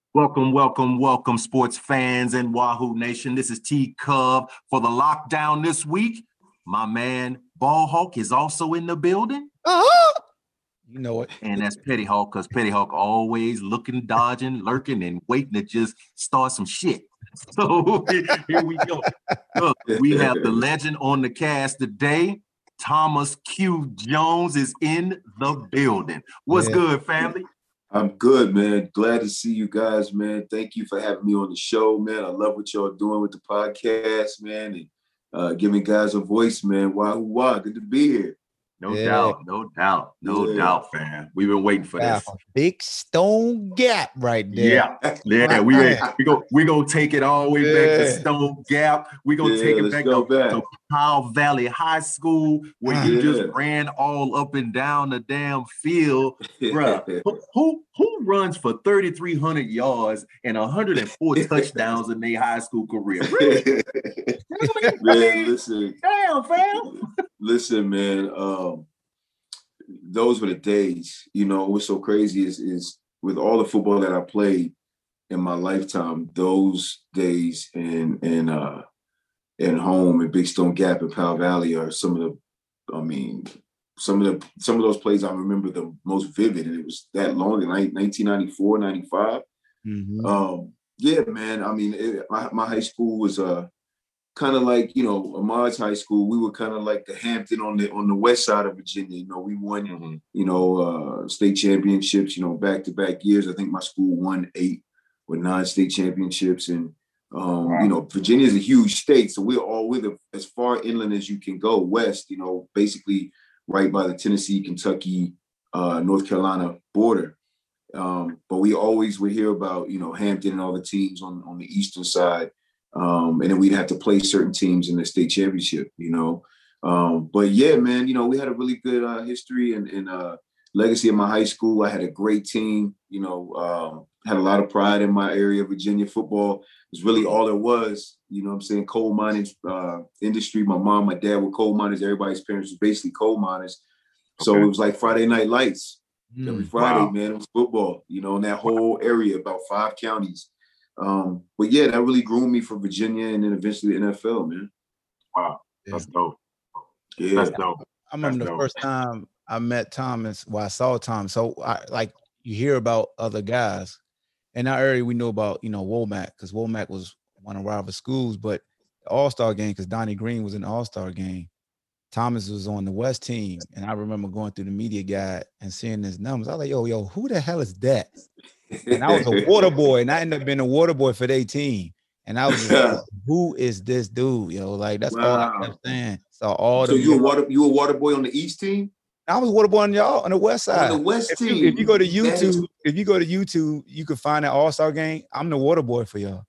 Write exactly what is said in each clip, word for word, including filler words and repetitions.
Welcome, welcome, welcome, sports fans and Wahoo Nation. This is T Cub for the lockdown this week. My man Ball Hawk is also in the building. Uh-huh. You know it. And that's Petty Hawk, because Petty Hawk always looking, dodging, lurking, and waiting to just start some shit. So here we go. Look, we have the legend on the cast today. Thomas Q. Jones is in the building. What's yeah. good, family? I'm good, man. Glad to see you guys, man. Thank you for having me on the show, man. I love what y'all doing with the podcast, man, and uh, giving guys a voice, man. Wahoo wah, good to be here. No yeah. doubt, no doubt, no yeah. doubt, fam. We've been waiting for this. Big Stone Gap right there. Yeah, yeah. We we go we gonna take it all the way yeah. back to Stone Gap. We gonna yeah, take it back to, back to Powell Valley High School, where yeah. you just ran all up and down the damn field, bro. Who, who who runs for thirty-three hundred yards and one hundred four touchdowns in their high school career? Really? Man, listen, damn, fam. Listen, man. Um, those were the days. You know, what's so crazy is is with all the football that I played in my lifetime, those days in in uh in home in Big Stone Gap in Powell Valley are some of the, I mean, some of the some of those plays I remember the most vivid, and it was that long in nineteen ninety-four, ninety-five. Mm-hmm. Um, yeah, man. I mean, it, my my high school was uh kind of like, you know, Ahmad's high school. We were kind of like the Hampton on the on the west side of Virginia. You know, we won, mm-hmm. you know, uh, state championships, you know, back to back years. I think my school won eight or nine state championships, and um, wow. you know, Virginia is a huge state, so we're all with it as far inland as you can go west. You know, basically right by the Tennessee, Kentucky, uh, North Carolina border. Um, but we always would hear about, you know, Hampton and all the teams on on the eastern side. Um, and then we'd have to play certain teams in the state championship, you know. Um, but yeah, man, you know, we had a really good uh, history and, and uh, legacy in my high school. I had a great team, you know, um, had a lot of pride in my area. Virginia football was really all there was, you know what I'm saying? Coal mining uh, industry. My mom, my dad were coal miners. Everybody's parents were basically coal miners. So okay. it was like Friday night lights. Mm, Every Friday, wow. man, it was football, you know, in that whole area, about five counties. Um, but yeah, that really groomed me for Virginia and then eventually the N F L, man. Wow, that's dope. Yeah, that's dope. I remember that's the dope. first time I met Thomas. Well, I saw Tom. So I like you hear about other guys, in our area we know about, you know, Womack, because Womack was one of our schools, but the All-Star game, because Donnie Green was in the All-Star game. Thomas was on the West team, and I remember going through the media guide and seeing his numbers. I was like, yo, yo, who the hell is that? And I was a water boy, and I ended up being a water boy for their team. And I was just like, who is this dude? Yo, like that's wow. all I kept saying. So all so the you a water you a water boy on the East team? I was a water boy on y'all on the West side. On the West if team. You, if you go to YouTube, if you go to YouTube, you can find that All-Star game. I'm the water boy for y'all.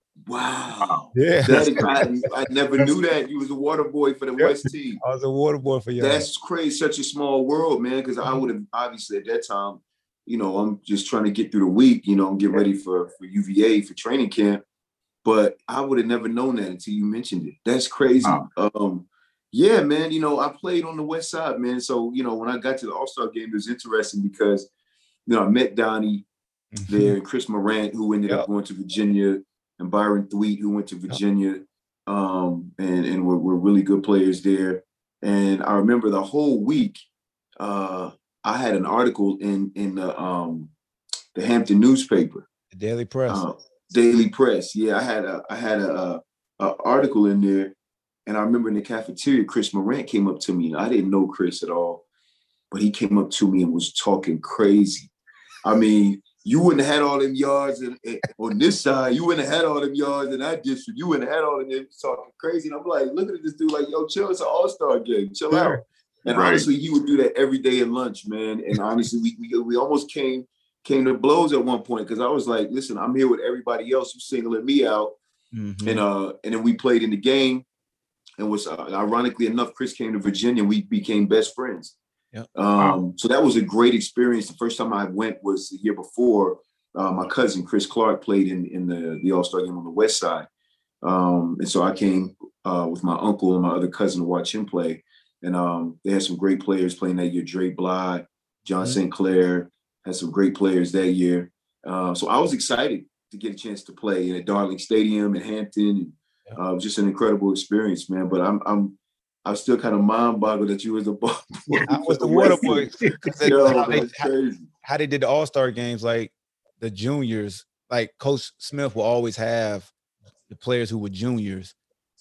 Wow. Yeah. That is, I, I never knew that you was a water boy for the yeah. West team. I was a water boy for y'all. That's crazy. Such a small world, man. Because I would have obviously at that time, you know, I'm just trying to get through the week, you know, and get ready for, for U V A for training camp. But I would have never known that until you mentioned it. That's crazy. Wow. Um, yeah, man, you know, I played on the West Side, man. So, you know, when I got to the All-Star game, it was interesting because, you know, I met Donnie mm-hmm. there, and Chris Morant, who ended yep. up going to Virginia, and Byron Thweet, who went to Virginia, yep. um, and, and were, were really good players there. And I remember the whole week, uh, I had an article in in the um, the Hampton newspaper, the Daily Press. Uh, Daily Press, yeah. I had a I had a, a, a article in there, and I remember in the cafeteria, Chris Morant came up to me. I didn't know Chris at all, but he came up to me and was talking crazy. I mean, you wouldn't have had all them yards and, and on this side. You wouldn't have had all them yards in that district. You wouldn't have had all of them talking crazy. And I'm like, looking at this dude like, yo, chill. It's an All-Star game. Chill yeah. out. And right. honestly, he would do that every day at lunch, man. And honestly, we we, we almost came came to blows at one point because I was like, listen, I'm here with everybody else who's singling me out. Mm-hmm. And uh, and then we played in the game. And was uh, ironically enough, Chris came to Virginia. We became best friends. Yep. Um, wow. So that was a great experience. The first time I went was the year before. Uh, my cousin, Chris Clark, played in, in the, the All-Star game on the West Side. Um, and so I came uh, with my uncle and my other cousin to watch him play. And um, they had some great players playing that year. Dre Bly, John mm-hmm. Saint Clair had some great players that year. Uh, so I was excited. to get a chance to play in at Darling Stadium in Hampton. Yeah. Uh, it was just an incredible experience, man. But I'm I'm I'm still kind of mind boggled that you was the ball boy. I was the water boy. Yo, how, they, that's crazy. How, how they did the All-Star games, like the juniors, like Coach Smith will always have the players who were juniors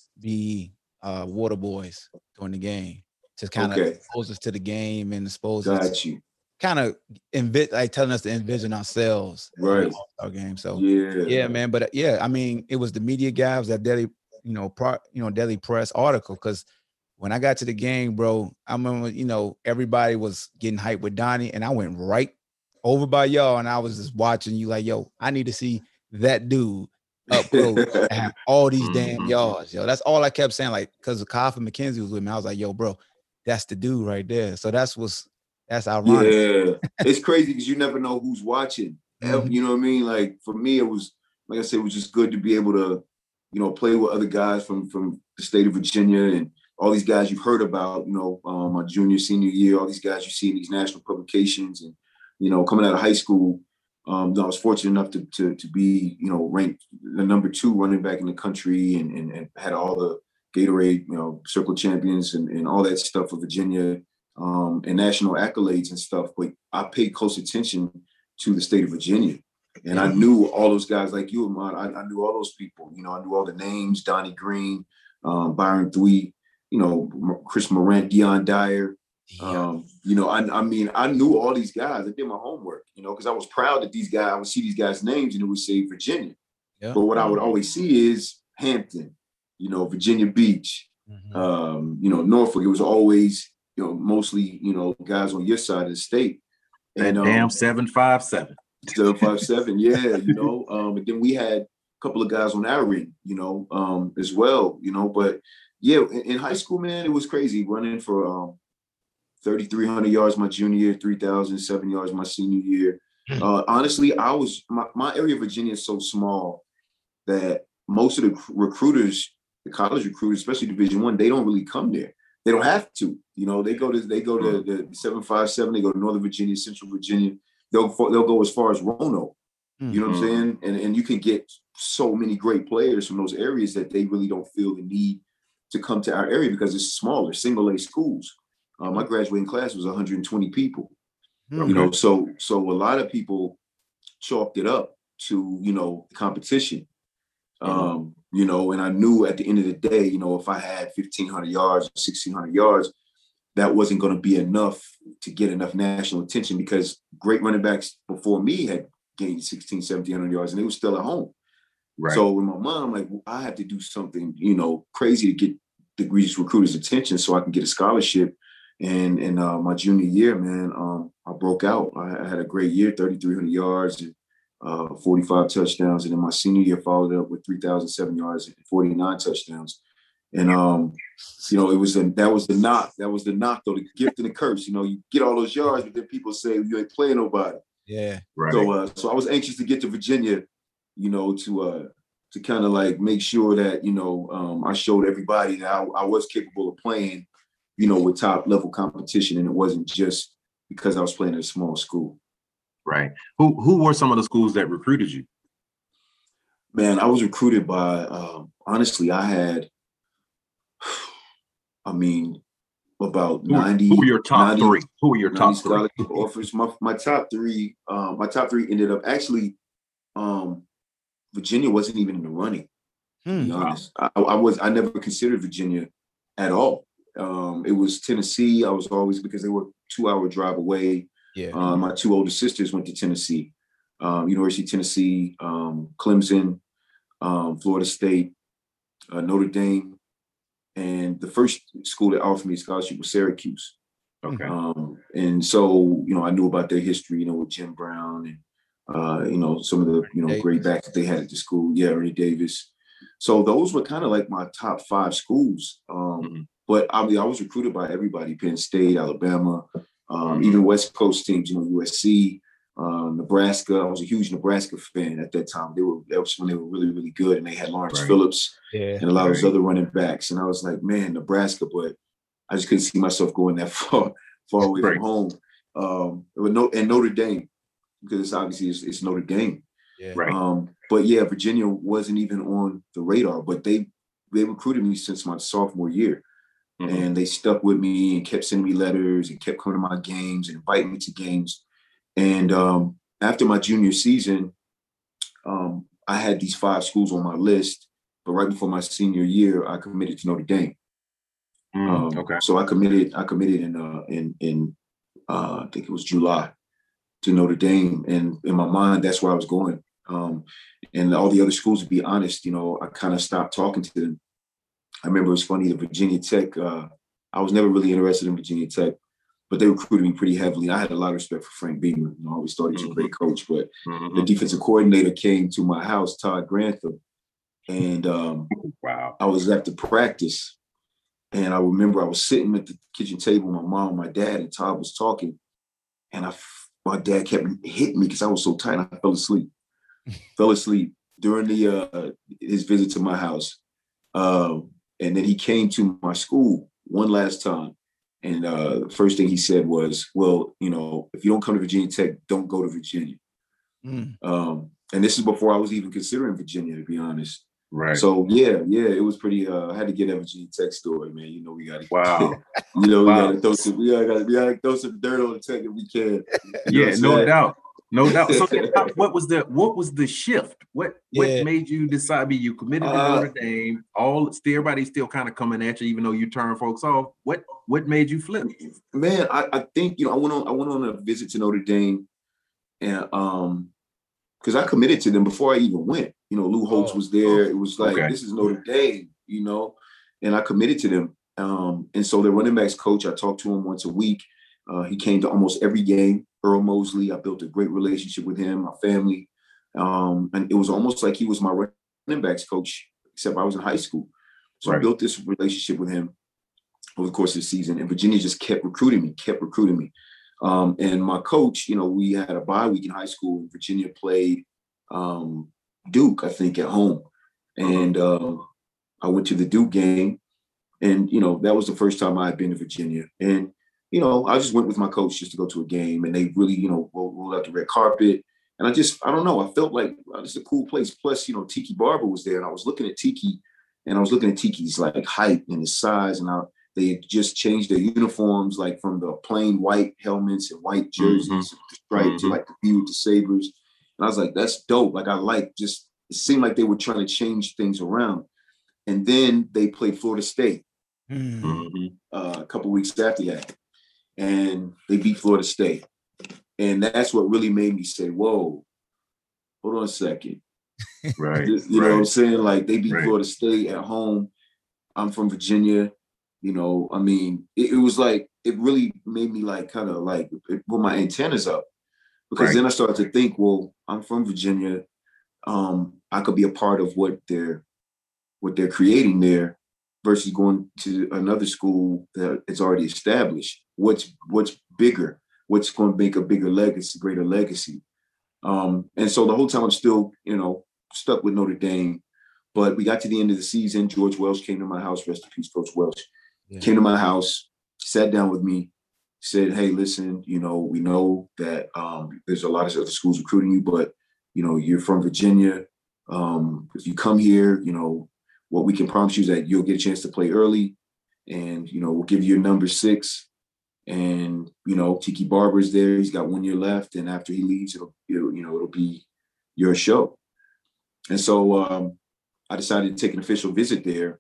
be uh, water boys during the game to kind of okay. expose us to the game and expose Got us. You. Kind of envi- like telling us to envision ourselves right in the All-Star game. So yeah, yeah, man. But uh, yeah, I mean, it was the media guys that Daily, you know, pro, you know, Daily Press article. Because when I got to the game, bro, I remember, you know, everybody was getting hyped with Donnie, and I went right over by y'all, and I was just watching you like, yo, I need to see that dude up close and have all these damn mm-hmm. yards, yo. That's all I kept saying, like, because Kofi McKenzie was with me. I was like, yo, bro, that's the dude right there. So that's what's that's ironic. Yeah, it's crazy because you never know who's watching. Mm-hmm. You know what I mean? Like for me, it was like I said, it was just good to be able to, you know, play with other guys from from the state of Virginia and all these guys you've heard about. You know, um, my junior, senior year, all these guys you see in these national publications, and you know, coming out of high school, um, I was fortunate enough to to to be, you know, ranked the number two running back in the country, and and, and had all the Gatorade, you know, Circle champions and, and all that stuff for Virginia. Um, and national accolades and stuff, but I paid close attention to the state of Virginia. And I knew all those guys like you, Ahmad. I, I knew all those people. You know, I knew all the names, Donnie Green, um, Byron Thweet, you know, Chris Morant, Deion Dyer. Yeah. Um, you know, I, I mean, I knew all these guys. I did my homework, you know, because I was proud that these guys, I would see these guys' names and it would say Virginia. Yeah. But what I would always see is Hampton, you know, Virginia Beach, mm-hmm. um, you know, Norfolk. It was always, you know, mostly, you know, guys on your side of the state. And that damn um, seven five seven. seven five seven, yeah, you know. Um, and then we had a couple of guys on our ring, you know, um, as well, you know. But yeah, in, in high school, man, it was crazy running for um, thirty-three hundred yards my junior year, three thousand seven yards my senior year. Uh, honestly, I was my, my area of Virginia is so small that most of the recruiters, the college recruiters, especially Division One, they don't really come there. They don't have to, you know. They go to they go to the seven five seven. They go to Northern Virginia, Central Virginia. They'll they'll go as far as Roanoke. You know what I'm saying? And and you can get so many great players from those areas that they really don't feel the need to come to our area because it's smaller, single A schools. Um, my graduating class was one hundred twenty people. Okay. You know, so so a lot of people chalked it up to, you know, competition. Um, you know, and I knew at the end of the day, you know, if I had fifteen hundred yards, sixteen hundred yards, that wasn't going to be enough to get enough national attention because great running backs before me had gained sixteen, seventeen hundred yards and they were still at home. Right. So in my mind, I'm like, well, I have to do something, you know, crazy to get the egregious recruiters' attention so I can get a scholarship. And in uh, my junior year, man, um, I broke out. I, I had a great year, thirty-three hundred yards and Uh, forty-five touchdowns, and then my senior year followed up with three thousand seven yards and forty-nine touchdowns. And um, you know, it was a, that was the knock. That was the knock, though, the gift and the curse. You know, you get all those yards, but then people say you ain't playing nobody. Yeah, right. So, uh, so I was anxious to get to Virginia, you know, to uh, to kind of like make sure that you know um, I showed everybody that I, I was capable of playing, you know, with top level competition, and it wasn't just because I was playing at a small school. Right. Who who were some of the schools that recruited you? Man, I was recruited by, um, honestly, I had, I mean, about who, ninety. Who were your top ninety, three? Who were your top three? Offers. My, my top three, um, my top three ended up actually, um, Virginia wasn't even in the running, hmm, to be honest. Wow. I, I was, I never considered Virginia at all. Um, it was Tennessee. I was always, because they were two hour drive away. Yeah. Um, my two older sisters went to Tennessee, um, University of Tennessee, um, Clemson, um, Florida State, uh, Notre Dame, and the first school that offered me a scholarship was Syracuse. Okay. Um, and so, you know, I knew about their history, you know, with Jim Brown and, uh, you know, some of the, you know, Davis. Great backs that they had at the school. Yeah, Ernie Davis. So those were kind of like my top five schools. Um, mm-hmm. But I mean, I was recruited by everybody: Penn State, Alabama. Um, even West Coast teams, you know, U S C, uh, Nebraska. I was a huge Nebraska fan at that time. They were that was when they were really, really good, and they had Lawrence right. Phillips yeah, and a lot right. of those other running backs. And I was like, man, Nebraska, but I just couldn't see myself going that far, far away right. from home. Um, no, and Notre Dame, because it's obviously it's, it's Notre Dame. Yeah. Right. Um, but yeah, Virginia wasn't even on the radar, but they, they recruited me since my sophomore year. Mm-hmm. And they stuck with me and kept sending me letters and kept coming to my games and inviting me to games. And um, after my junior season, um, I had these five schools on my list, but right before my senior year, I committed to Notre Dame. Mm, um, okay. So I committed. I committed in uh, in in uh, I think it was July to Notre Dame, and in my mind, that's where I was going. Um, and all the other schools, to be honest, you know, I kind of stopped talking to them. I remember it was funny. The Virginia Tech. Uh, I was never really interested in Virginia Tech, but they recruited me pretty heavily. I had a lot of respect for Frank Beamer. You know, I always thought he was mm-hmm. a great coach. But mm-hmm. the defensive coordinator came to my house, Todd Grantham, and um, wow, I was at the practice, and I remember I was sitting at the kitchen table with my mom and my dad, and Todd was talking, and I, my dad kept hitting me because I was so tired. I fell asleep. fell asleep during the uh, his visit to my house, um, and then he came to my school one last time. And uh, the first thing he said was, well, you know, if you don't come to Virginia Tech, don't go to Virginia. Mm. Um, and this is before I was even considering Virginia, to be honest. Right. So, yeah, yeah, it was pretty, uh, I had to get that Virginia Tech story, man. You know, we got to, wow. you know, we wow. got to throw some, we got to throw some dirt on the Tech if we can. You yeah, no doubt. No doubt. So what was the what was the shift? What what yeah. made you decide? I mean, you committed to uh, Notre Dame. All still everybody's still kind of coming at you, even though you turn folks off. What what made you flip? Man, I, I think you know I went on I went on a visit to Notre Dame, and um, because I committed to them before I even went. You know, Lou Holtz oh, was there. It was like okay. this is Notre Dame, you know, and I committed to them. Um, and so the running backs coach, I talked to him once a week. Uh, he came to almost every game. Earl Mosley, I built a great relationship with him, my family. Um, and it was almost like he was my running backs coach, except I was in high school. So right. I built this relationship with him over the course of the season. And Virginia just kept recruiting me, kept recruiting me. Um, and my coach, you know, we had a bye week in high school. And Virginia played um, Duke, I think, at home. And uh, I went to the Duke game. And, you know, that was the first time I had been to Virginia. And you know, I just went with my coach just to go to a game, and they really, you know, rolled, rolled out the red carpet. And I just, I don't know, I felt like oh, this is a cool place. Plus, you know, Tiki Barber was there, and I was looking at Tiki, and I was looking at Tiki's like height and his size, and I, they had just changed their uniforms, like from the plain white helmets and white jerseys, mm-hmm. the stripes mm-hmm. to like the blue with the sabers. And I was like, that's dope. Like I like just, it seemed like they were trying to change things around. And then they played Florida State mm-hmm. uh, a couple weeks after that. And they beat Florida State. And that's what really made me say, whoa, hold on a second. Right. You know right. what I'm saying? Like they beat right. Florida State at home. I'm from Virginia. You know, I mean, it, it was like, it really made me like kind of like put my antennas up. Because right. then I started to think, well, I'm from Virginia. Um, I could be a part of what they're what they're creating there versus going to another school that is already established. What's what's bigger? What's going to make a bigger legacy, greater legacy? Um, and so the whole time I'm still, you know, stuck with Notre Dame. But we got to the end of the season. George Welsh came to my house. Rest in peace, Coach Welsh. Yeah. Came to my house, sat down with me, said, "Hey, listen, you know, we know that um, there's a lot of other schools recruiting you, but you know, you're from Virginia. Um, if you come here, you know, what we can promise you is that you'll get a chance to play early, and you know, we'll give you a number six." And, you know, Tiki Barber's there. He's got one year left. And after he leaves, it'll, it'll you know, it'll be your show. And so um, I decided to take an official visit there.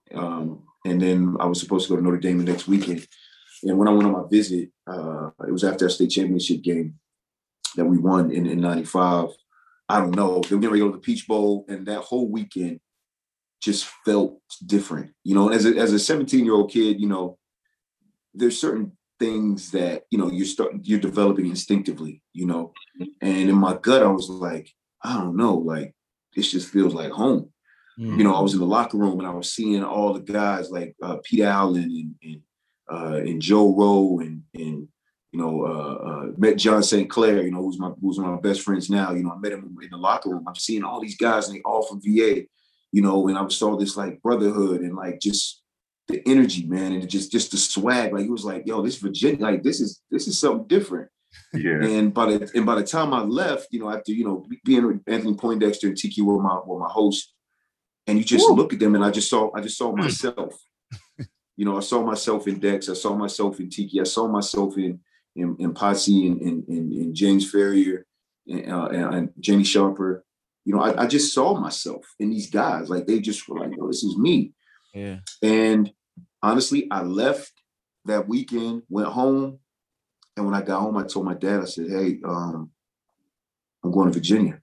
Um, and then I was supposed to go to Notre Dame the next weekend. And when I went on my visit, uh, it was after a state championship game that we won in, in ninety-five. I don't know. They were getting ready to go to the Peach Bowl. And that whole weekend just felt different. You know, and as a, as a seventeen-year-old kid, you know, there's certain things that, you know, you start, you're developing instinctively, you know, and in my gut, I was like, I don't know, like, this just feels like home. Mm-hmm. You know, I was in the locker room and I was seeing all the guys like uh, Pete Allen and, and, uh, and Joe Rowe and, and, you know, uh, uh, met John Saint Clair, you know, who's my, who's one of my best friends now. You know, I met him in the locker room. I'm seeing all these guys and they all from V A, you know, and I saw this like brotherhood and like just the energy, man, and just just the swag. Like it was like, yo, this Virginia, like this is this is something different. Yeah. And by the and by the time I left, you know, after you know being with Anthony Poindexter and Tiki were my were my host, and you just Woo. Look at them, and I just saw I just saw myself. You know, I saw myself in Dex, I saw myself in Tiki, I saw myself in in, in Posse and in, in, in James Ferrier and, uh, and, and Jamie Sharper. You know, I, I just saw myself in these guys. Like they just were like, "Oh, this is me." Yeah. And honestly, I left that weekend, went home. And when I got home, I told my dad, I said, hey, um, I'm going to Virginia.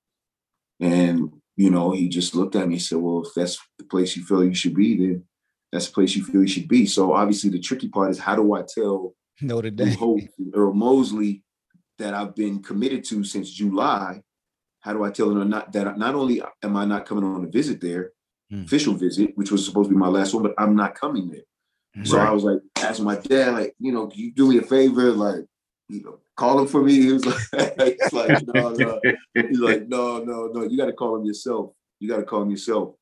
And, you know, he just looked at me and said, well, if that's the place you feel you should be, then that's the place you feel you should be. So obviously the tricky part is how do I tell Notre Dame, Hope, Earl Mosley that I've been committed to since July? How do I tell them not that not only am I not coming on a visit there, mm. official visit, which was supposed to be my last one, but I'm not coming there. So right. I was like, asking my dad, like, you know, can you do me a favor? Like, you know, call him for me. He was like, he's like, no, no. He's like, no, no, no. You got to call him yourself. You got to call him yourself.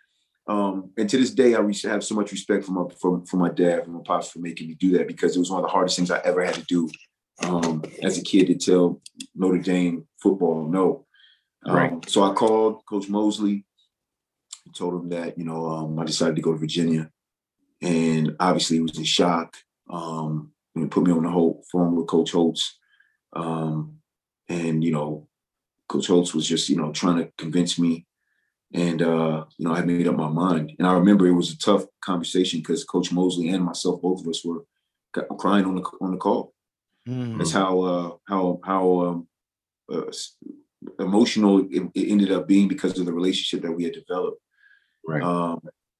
Um, and to this day, I have so much respect for my for, for my dad, for my pops, for making me do that, because it was one of the hardest things I ever had to do um, as a kid, to tell Notre Dame football no. Um, right. So I called Coach Mosley, told him that, you know, um, I decided to go to Virginia. And obviously, he was in shock. Um, and put me on the whole phone with Coach Holtz. Um, and, you know, Coach Holtz was just, you know, trying to convince me. And, uh, you know, I had made up my mind. And I remember it was a tough conversation because Coach Mosley and myself, both of us were crying on the on the call. Mm-hmm. That's how uh, how how um, uh, emotional it, it ended up being because of the relationship that we had developed. Right. Um,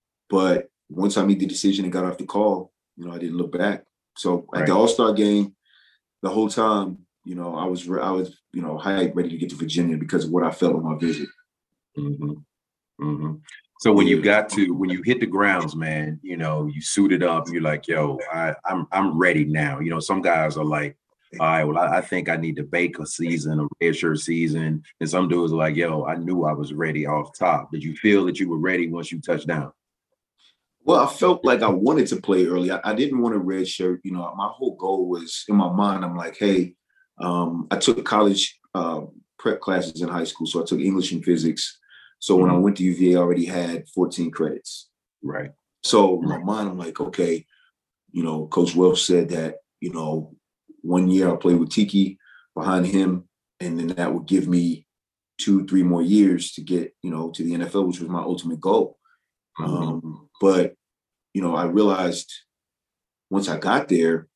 but once I made the decision and got off the call, you know, I didn't look back. So at right. the All-Star game, the whole time, you know, I was, I was, you know, hyped, ready to get to Virginia because of what I felt on my visit. Mm-hmm. Mm-hmm. So when yeah. you got to, when you hit the grounds, man, you know, you suited up, you're like, yo, I, I'm, I'm ready now. You know, some guys are like, all right, well, I, I think I need to bake a season, a redshirt season. And some dudes are like, yo, I knew I was ready off top. Did you feel that you were ready once you touched down? Well, I felt like I wanted to play early. I, I didn't want a red shirt. You know, my whole goal was in my mind. I'm like, hey, um, I took college uh, prep classes in high school. So I took English and physics. So when mm-hmm. I went to U V A, I already had fourteen credits. Right. So in my mind, I'm like, okay, you know, Coach Welsh said that, you know, one year I'll play with Tiki behind him. And then that would give me two, three more years to get, you know, to the N F L, which was my ultimate goal. Mm-hmm. Um, but, you know, I realized once I got there,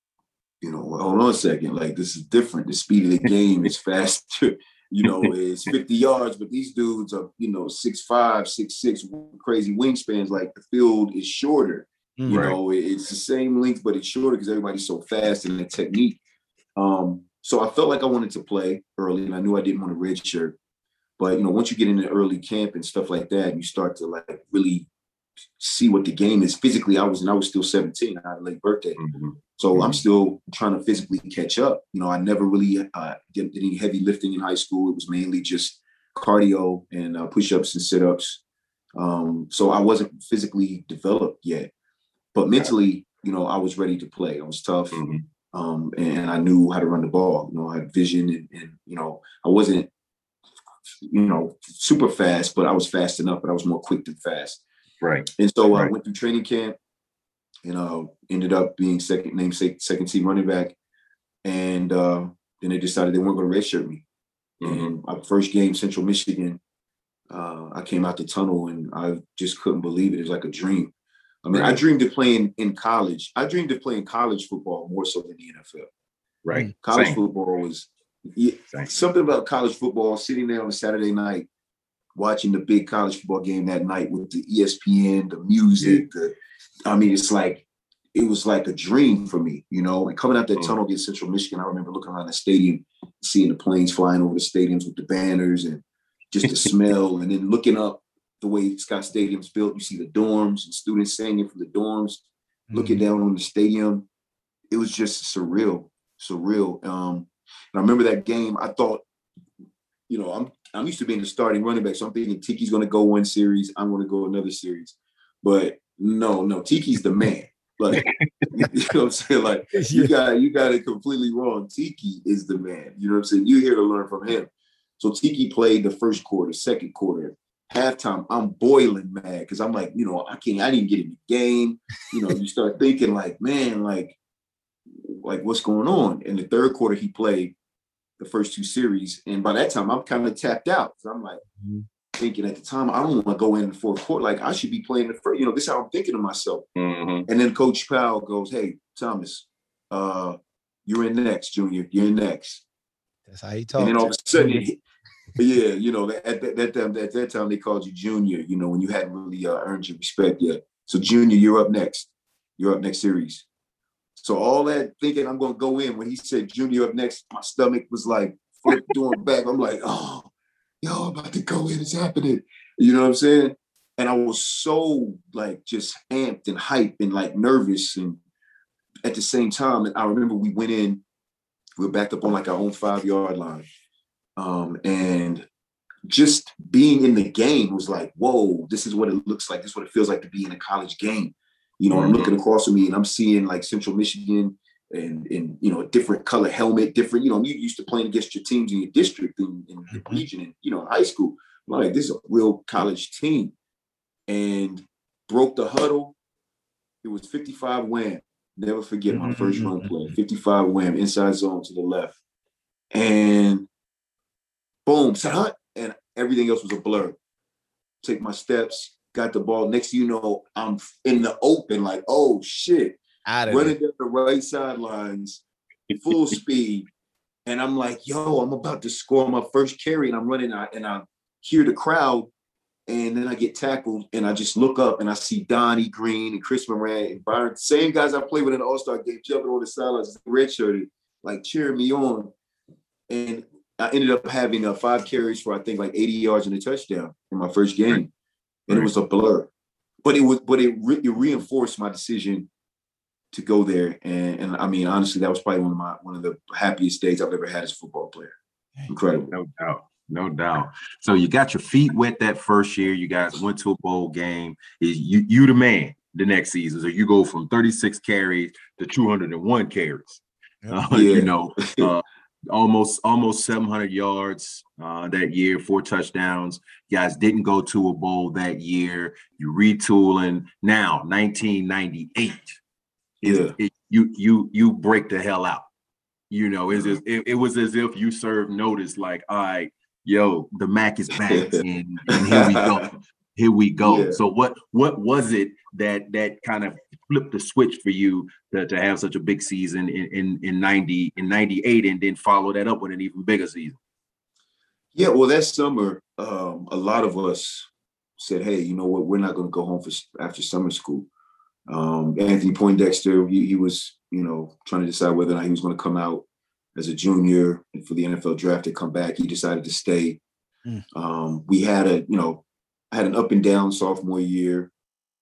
you know, well, hold on a second, like this is different. The speed of the game is faster, you know, it's fifty yards, but these dudes are, you know, six five, six six, crazy wingspans. Like the field is shorter, mm-hmm. you know, it's the same length, but it's shorter because everybody's so fast in the technique. Um, so I felt like I wanted to play early, and I knew I didn't want a red shirt. But, you know, once you get into early camp and stuff like that, you start to like really see what the game is physically. I was, and I was still seventeen. I had a late birthday. Mm-hmm. So mm-hmm. I'm still trying to physically catch up. You know, I never really uh, did, did any heavy lifting in high school. It was mainly just cardio and uh, push-ups and sit-ups. Um, so I wasn't physically developed yet. But mentally, you know, I was ready to play. I was tough. Mm-hmm. Um, and I knew how to run the ball. You know, I had vision and, and you know, I wasn't, you know, super fast, but I was fast enough, but I was more quick than fast. Right. And so I right. uh, went through training camp and uh, ended up being second name, second team running back. And uh, then they decided they weren't going to redshirt me. Mm-hmm. And my first game, Central Michigan, uh, I came out the tunnel and I just couldn't believe it. It was like a dream. I mean, right. I dreamed of playing in college. I dreamed of playing college football more so than the N F L. Right. College Same. football was yeah, something about college football, sitting there on a Saturday night, watching the big college football game that night with the E S P N, the music. Yeah. The, I mean, it's like, it was like a dream for me, you know, and coming out that mm. tunnel against Central Michigan, I remember looking around the stadium, seeing the planes flying over the stadiums with the banners and just the smell. And then looking up the way Scott Stadium's built, you see the dorms and students singing from the dorms, mm. looking down on the stadium. It was just surreal, surreal. Um, and I remember that game, I thought, you know, I'm I'm used to being the starting running back, so I'm thinking Tiki's going to go one series, I'm going to go another series. But no, no, Tiki's the man. Like, you know what I'm saying? Like, you got you got it completely wrong. Tiki is the man. You know what I'm saying? You're here to learn from him. So Tiki played the first quarter, second quarter, halftime. I'm boiling mad because I'm like, you know, I can't. I didn't get in the game. You know, you start thinking like, man, like, like what's going on? In the third quarter, he played the first two series, and by that time, I'm kind of tapped out. So I'm like. Mm-hmm. Thinking at the time, I don't want to go in the fourth quarter. Like, I should be playing the first. You know, this is how I'm thinking to myself. Mm-hmm. And then Coach Powell goes, "Hey, Thomas, uh, you're in next, Junior. You're in next." That's how he talks. And then all of a sudden, yeah, you know, at that, that time, at that time, they called you Junior. You know, when you hadn't really uh, earned your respect yet. So, Junior, you're up next. You're up next series. So all that thinking I'm going to go in. When he said Junior up next, my stomach was like flipped doing back. I'm like, oh. Yo, I'm about to go in, it's happening. You know what I'm saying? And I was so like just amped and hyped and like nervous. And at the same time, and I remember we went in, we were backed up on like our own five yard line. Um, and just being in the game was like, whoa, this is what it looks like. This is what it feels like to be in a college game. You know, mm-hmm. I'm looking across from me and I'm seeing like Central Michigan and, and, you know, a different color helmet, different, you know, you used to playing against your teams in your district and in, in the mm-hmm. region and, you know, in high school. I'm like, this is a real college team. And broke the huddle. It was fifty-five wham. Never forget my mm-hmm. first run play. fifty-five wham, inside zone to the left. And boom, and everything else was a blur. Take my steps, got the ball. Next thing you know, I'm in the open, like, oh, shit. Running down the right sidelines, full speed, and I'm like, "Yo, I'm about to score my first carry," and I'm running, and I hear the crowd, and then I get tackled, and I just look up, and I see Donnie Green and Chris Moran and Byron, same guys I played with in the All-Star game, jumping on the sidelines, redshirted, like cheering me on, and I ended up having uh, five carries for I think like eighty yards and a touchdown in my first game, and right. It was a blur, but it was, but it, re- it reinforced my decision to go there. And, and I mean, honestly, that was probably one of my, one of the happiest days I've ever had as a football player. Incredible. No doubt. No doubt. So you got your feet wet that first year. You guys went to a bowl game. Is you, you the man the next season. So you go from thirty-six carries to two hundred one carries, uh, yeah. you know, uh, almost, almost seven hundred yards uh, that year, four touchdowns. You guys didn't go to a bowl that year. You retooling now, nineteen ninety-eight. Yeah. It, you you you break the hell out. You know, it's just, it, it was as if you served notice, like, all right, yo, the Mac is back, and, and here we go, here we go. Yeah. So what what was it that that kind of flipped the switch for you to, to have such a big season in in in ninety in ninety-eight, and then follow that up with an even bigger season? Yeah, well, that summer, um, a lot of us said, hey, you know what, we're not going to go home for after summer school. Um, Anthony Poindexter, he, he was, you know, trying to decide whether or not he was going to come out as a junior and for the N F L draft to come back. He decided to stay. Mm. Um, we had a, you know, had an up and down sophomore year,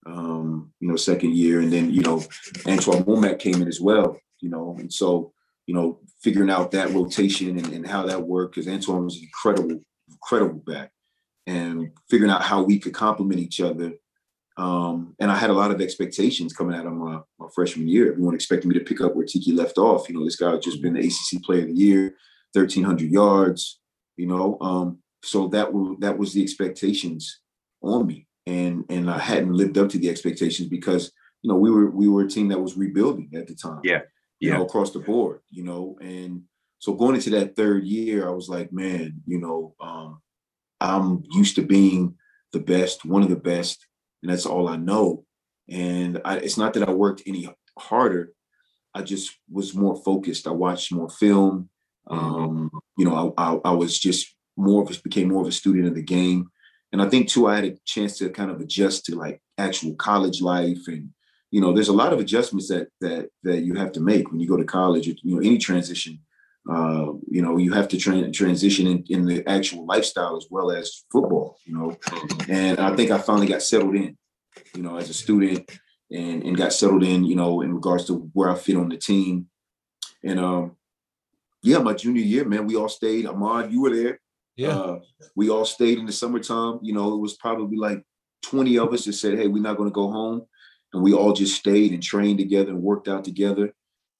um, you know, second year. And then, you know, Antoine Womack came in as well, you know, and so, you know, figuring out that rotation and, and how that worked, because Antoine was an incredible, incredible back, and figuring out how we could complement each other. Um, and I had a lot of expectations coming out of my, my freshman year. Everyone expected me to pick up where Tiki left off. You know, this guy had just been the A C C Player of the Year, thirteen hundred yards, you know. Um, so that, w- that was the expectations on me. And and I hadn't lived up to the expectations because, you know, we were we were a team that was rebuilding at the time. Yeah. You yeah. know, across the board, you know. And so going into that third year, I was like, man, you know, um, I'm used to being the best, one of the best. And that's all I know. And I, it's not that I worked any harder. I just was more focused. I watched more film. Um, mm-hmm. You know, I, I, I was just more of a, became more of a student of the game. And I think too, I had a chance to kind of adjust to like actual college life. And, you know, there's a lot of adjustments that, that, that you have to make when you go to college, or, you know, any transition. Uh, you know, you have to tra- transition in, in the actual lifestyle as well as football, you know. And I think I finally got settled in, you know, as a student, and, and got settled in, you know, in regards to where I fit on the team. And um, yeah, my junior year, man, we all stayed. Ahmad, you were there. Yeah. Uh, we all stayed in the summertime. You know, it was probably like twenty of us that said, hey, we're not going to go home. and we all just stayed and trained together and worked out together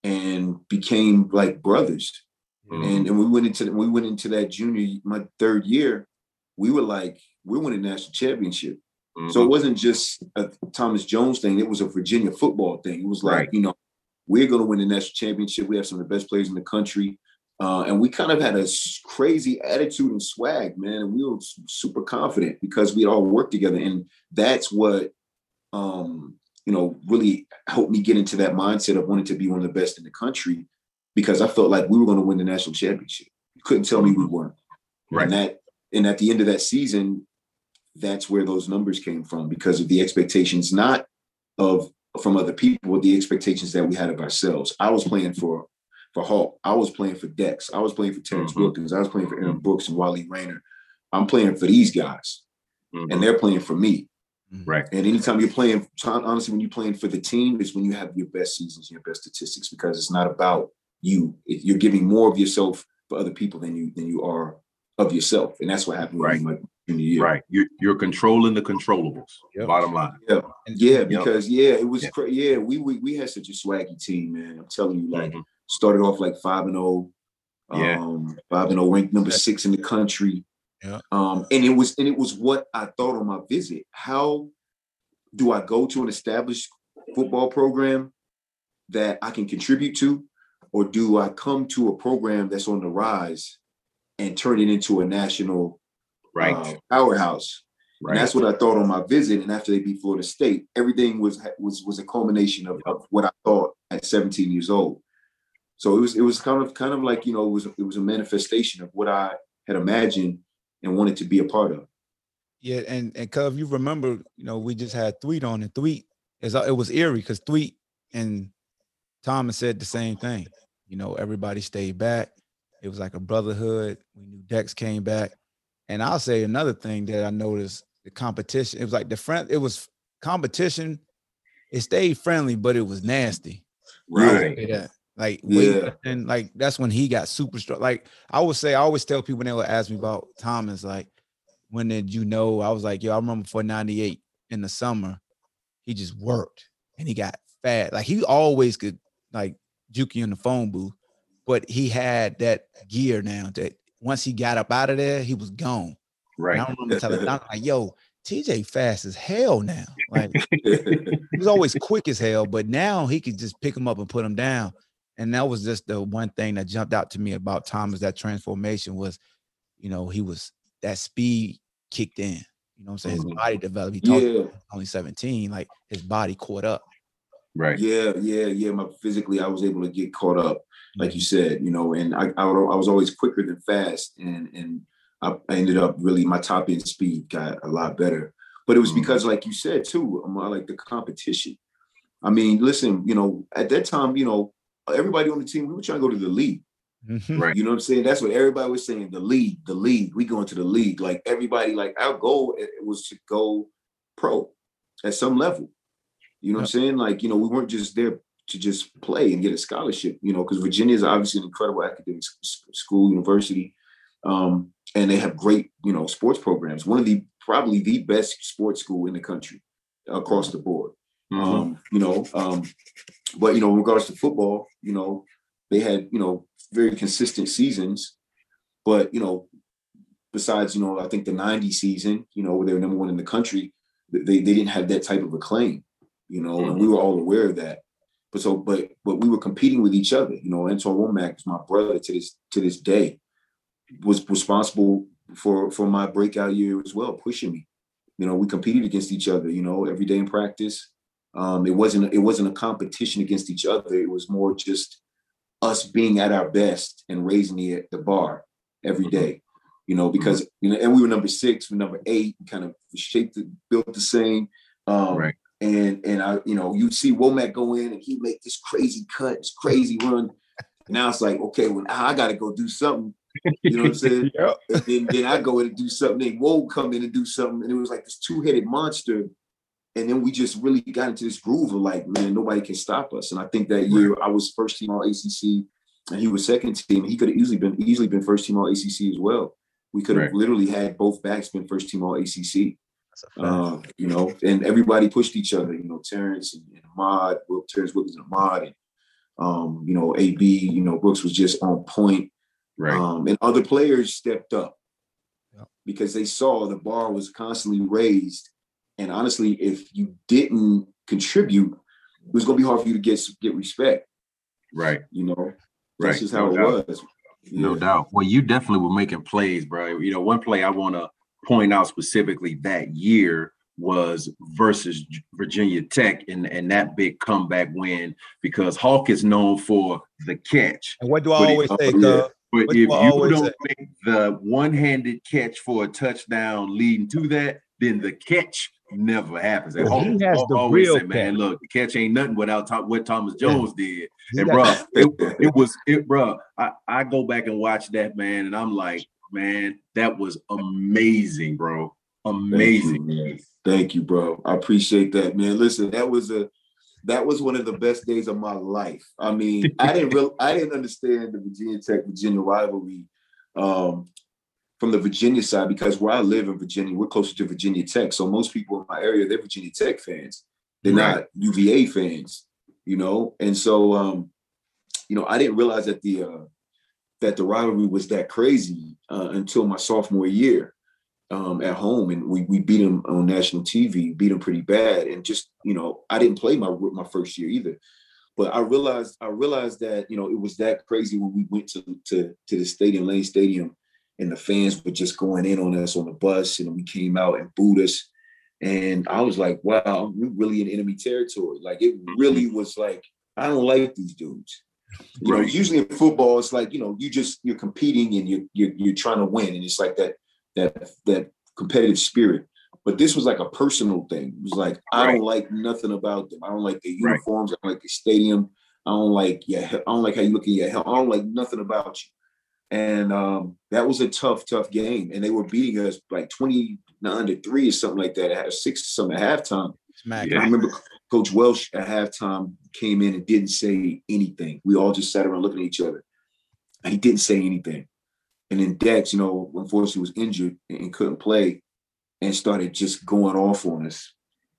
and became like brothers. Mm-hmm. And and we went into we went into that junior, my third year, we were like, we're winning national championship. Mm-hmm. So it wasn't just a Thomas Jones thing, it was a Virginia football thing. It was like, right. you know, we're going to win the national championship. We have some of the best players in the country. Uh, and we kind of had a crazy attitude and swag, man. And we were super confident because we all worked together. And that's what, um, you know, really helped me get into that mindset of wanting to be one of the best in the country, because I felt like we were going to win the national championship. You couldn't tell me we weren't. Right. And that, and at the end of that season, that's where those numbers came from, because of the expectations, not of from other people, but the expectations that we had of ourselves. I was playing for for Hawk. I was playing for Dex. I was playing for Terrence mm-hmm. Wilkins. I was playing for Aaron Brooks and Wally Rayner. I'm playing for these guys, mm-hmm. and they're playing for me. Right. And anytime you're playing, honestly, when you're playing for the team is when you have your best seasons, your best statistics, because it's not about you. You're giving more of yourself for other people than you than you are of yourself, and that's what happened. Right. Like in the year. Right. You're you're controlling the controllables. Yep. Bottom line. Yeah. Yeah. Because yeah, it was. Yeah. Cra- yeah. We, we we had such a swaggy team, man. I'm telling you, like mm-hmm. started off like five and zero. Yeah. Um, five and zero, ranked number six in the country. Yeah. Um, and it was and it was what I thought on my visit. How do I go to an established football program that I can contribute to, or do I come to a program that's on the rise and turn it into a national right uh, powerhouse? Right. And that's what I thought on my visit. And after they beat Florida State, everything was was was a culmination of, of what I thought at seventeen years old. So it was it was kind of kind of like, you know, it was it was a manifestation of what I had imagined and wanted to be a part of. Yeah, and and Cub, you remember, you know, we just had Thweet on, and Thweet is it was eerie because Thweet and Thomas said the same thing. You know, everybody stayed back. It was like a brotherhood. We knew Dex came back. And I'll say another thing that I noticed, the competition. It was like the friend, it was competition. It stayed friendly, but it was nasty. Right. Yeah. Like, yeah. and like that's when he got super strong. Like I would say, I always tell people when they would ask me about Thomas, like, when did you know? I was like, yo, I remember for ninety-eight in the summer, he just worked and he got fat. Like he always could like juke you in the phone booth, but he had that gear now that once he got up out of there, he was gone. Right. And I remember telling Don, like, yo, T J fast as hell now. Like he was always quick as hell, but now he could just pick him up and put him down. And that was just the one thing that jumped out to me about Thomas, that transformation was, you know, he was that speed kicked in. You know what I'm saying? His mm-hmm. body developed. He talked yeah. only seventeen, like his body caught up. Right. Yeah, yeah, yeah. My physically, I was able to get caught up, like you said, you know, and I I, I was always quicker than fast. And and I, I ended up really, my top end speed got a lot better. But it was mm-hmm. because, like you said, too, um, I like the competition. I mean, listen, you know, at that time, you know, everybody on the team, we were trying to go to the league. Right. You know what I'm saying? That's what everybody was saying. The league, the league, we going to the league. Like everybody, like our goal it was to go pro at some level. You know what I'm saying? Like, you know, we weren't just there to just play and get a scholarship, you know, because Virginia is obviously an incredible academic school, university. Um, and they have great, you know, sports programs. One of the, probably the best sports school in the country across the board. Mm-hmm. Um, you know, um, but, you know, in regards to football, you know, they had, you know, very consistent seasons, but, you know, besides, you know, I think the ninety season, you know, where they were number one in the country, they, they didn't have that type of acclaim, you know, mm-hmm. and we were all aware of that. But so, but, but we were competing with each other. You know, Antoine Womack is my brother to this, to this day, was responsible for, for my breakout year as well, pushing me. You know, we competed against each other, you know, every day in practice. Um, it wasn't, it wasn't a competition against each other. It was more just us being at our best and raising the, the bar every day, you know, because, you know, and we were number six, we're number eight, kind of shaped it, built the same. Um, right. And, and I, you know, you'd see Womack go in and he'd make this crazy cut, this crazy run. Now it's like, okay, well, I got to go do something. You know what I'm saying? Yep. And then, then I go in and do something. Then Woe come in and do something. And it was like this two-headed monster. And then we just really got into this groove of like, man, nobody can stop us. And I think that year I was first team all A C C and he was second team. He could have easily been easily been first team all A C C as well. We could have right. literally had both backs been first team all A C C. Uh, you know, and everybody pushed each other. You know, Terrence and, and Ahmad, Terrence Wilkins and Ahmad, and um, you know, A B. You know, Brooks was just on point. Right. Um, and other players stepped up yeah. because they saw the bar was constantly raised. And honestly, if you didn't contribute, it was going to be hard for you to get get respect. Right. You know, right. That's just how no it doubt. was. Yeah. No doubt. Well, you definitely were making plays, bro. You know, one play I want to point out specifically that year was versus Virginia Tech and, and that big comeback win, because Hawk is known for the catch. And what do I but always it, say, yeah. But what if do you don't say? make the one-handed catch for a touchdown leading to that, then the catch never happens. And well, Hawk, he has Hawk the always real say, man, catch. look, the catch ain't nothing without Tom, what Thomas Jones yeah. did. He and got- bro, it, it was it, bro. I, I go back and watch that, man, and I'm like, man, that was amazing, bro. Amazing. Thank you, man. Thank you, bro. I appreciate that, man. Listen, that was a that was one of the best days of my life. I mean, I didn't real I didn't understand the Virginia Tech Virginia rivalry um, from the Virginia side, because where I live in Virginia, we're closer to Virginia Tech. So most people in my area, they're Virginia Tech fans. They're right. not U V A fans, you know. And so, um, you know, I didn't realize that the uh, that the rivalry was that crazy uh, until my sophomore year. Um, at home, and we we beat them on national T V, beat them pretty bad, and just you know I didn't play my my first year either, but I realized I realized that you know it was that crazy when we went to to to the stadium, Lane Stadium, and the fans were just going in on us on the bus, and we came out and booed us, and I was like, wow, we're really in enemy territory. Like it really was like I don't like these dudes. You right. know, usually in football, it's like you know you just you're competing and you're you're, you're trying to win, and it's like that. that that competitive spirit. But this was like a personal thing. It was like, I right. don't like nothing about them. I don't like their uniforms. Right. I don't like the stadium. I don't like, yeah, I don't like how you look at your health. I don't like nothing about you. And um, that was a tough, tough game. And they were beating us like twenty-nine to three or something like that. I had six or something at halftime. Yeah. I remember Coach Welsh at halftime came in and didn't say anything. We all just sat around looking at each other. And he didn't say anything. And then Dex, you know, unfortunately was injured and couldn't play and started just going off on us.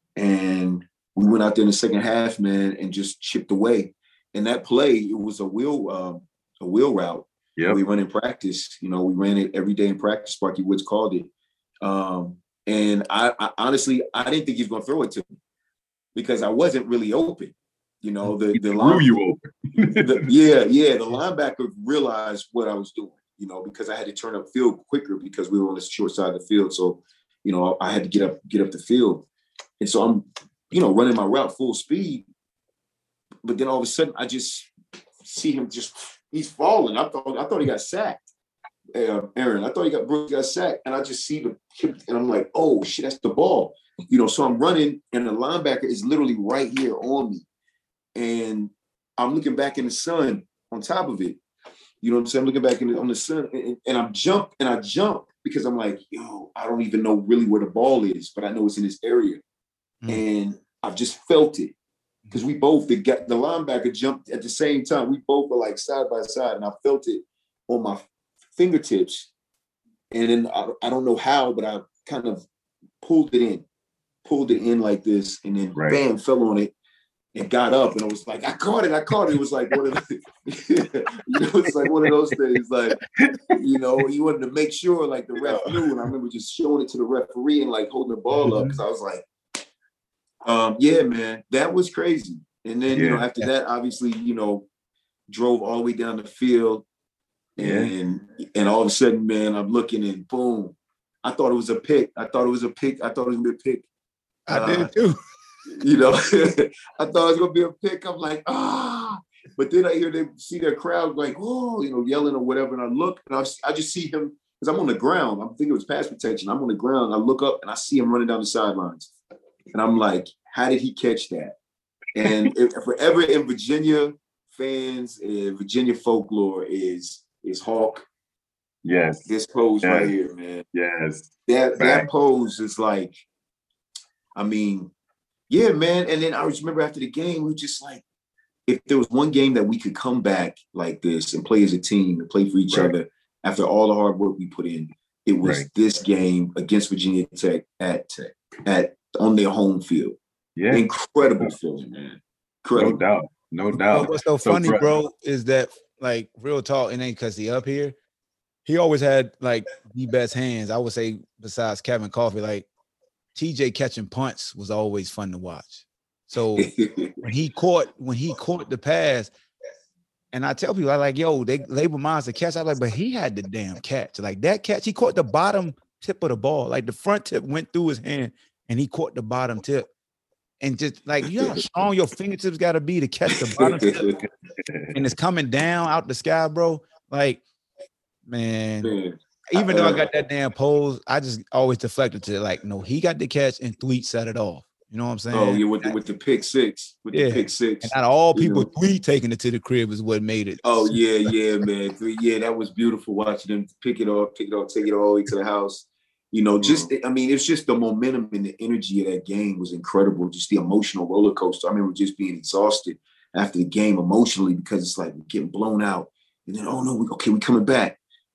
And we went out there in the second half, man, and just chipped away. And that play, it was a wheel, um, a wheel route. Yeah, we run in practice. You know, we ran it every day in practice. Sparky Woods called it. Um, and I, I honestly, I didn't think he was going to throw it to me because I wasn't really open. You know, the the line, you open. the, yeah, yeah. The linebacker realized what I was doing. You know, because I had to turn up field quicker because we were on the short side of the field. So, you know, I had to get up, get up the field. And so I'm, you know, running my route full speed. But then all of a sudden I just see him just, he's falling. I thought, I thought he got sacked. Uh, Aaron, I thought he got, Brooks got sacked. And I just see the, and I'm like, oh shit, that's the ball. You know, so I'm running and the linebacker is literally right here on me. And I'm looking back in the sun on top of it. You know what I'm saying? I'm looking back in the, on the sun and, and I'm jump and I jump because I'm like, yo, I don't even know really where the ball is, but I know it's in this area. Mm. And I've just felt it because we both, the, the linebacker jumped at the same time. We both were like side by side and I felt it on my fingertips. And then I, I don't know how, but I kind of pulled it in, pulled it in like this and then right. bam, fell on it. And got up and I was like, I caught it, I caught it. It was like one of the, you know, it's like one of those things, like, you know, you wanted to make sure like the ref knew. And I remember just showing it to the referee and like holding the ball up because I was like, um, yeah, man, that was crazy. And then, yeah. you know, after that, obviously, you know, drove all the way down the field and yeah. and all of a sudden, man, I'm looking and boom. I thought it was a pick. I thought it was a pick. I thought it was gonna be a pick. I uh, did too. You know, I thought it was gonna be a pick. I'm like, ah, but then I hear them see their crowd like, oh, you know, yelling or whatever. And I look and I, I just see him because I'm on the ground. I'm thinking it was pass protection. I'm on the ground. I look up and I see him running down the sidelines. And I'm like, how did he catch that? And if, forever in Virginia fans, uh, Virginia folklore is is Hawk. Yes. This pose yes. right here, man. Yes. That that pose is like, I mean. Yeah, man. And then I just remember after the game, we were just like, if there was one game that we could come back like this and play as a team and play for each right. other after all the hard work we put in, It was right. this game against Virginia Tech at Tech at on their home field. Yeah, incredible feeling, man. Incredible. No doubt, no doubt. What's so, so funny, bro, bro, is that like real talk. It ain't because he up here. He always had like the best hands. I would say besides Kevin Coffey, like T J catching punts was always fun to watch. So when he caught when he caught the pass, and I tell people I like, yo, they label mine as a catch. I like, but he had the damn catch. Like that catch, he caught the bottom tip of the ball. Like the front tip went through his hand, and he caught the bottom tip. And just like, you know how strong your fingertips got to be to catch the bottom tip, and it's coming down out the sky, bro. Like, man, man. even though I got that damn pose, I just always deflected to like, no, he got the catch and Thweet set it off. You know what I'm saying? Oh, yeah, with the, with the pick six, with yeah. the pick six. And not all people, Thweet taking it to the crib is what made it. Oh, yeah, yeah, man. Yeah, that was beautiful watching them pick it off, pick it off, take it all the way to the house. You know, just, I mean, it's just the momentum and the energy of that game was incredible. Just the emotional roller coaster. I remember just being exhausted after the game emotionally because it's like we're getting blown out. And then, oh, no, we, okay, we coming back.